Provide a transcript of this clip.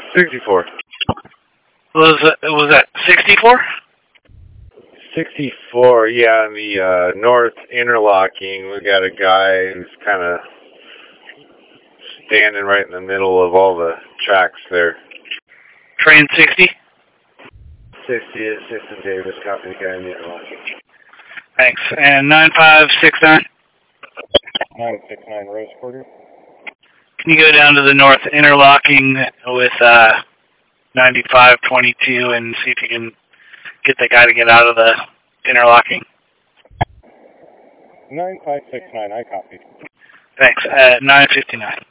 64. Was that 64? 64, yeah, in the north interlocking, we got a guy who's kind of standing right in the middle of all the tracks there. Train 60? 60 is 6 and Davis, copy the guy in the interlocking. Thanks. And 9569? 969 Rose Quarter. Can you go down to the north interlocking with 9522 and see if you can get the guy to get out of the interlocking? 9569, I copied. Thanks. At 959.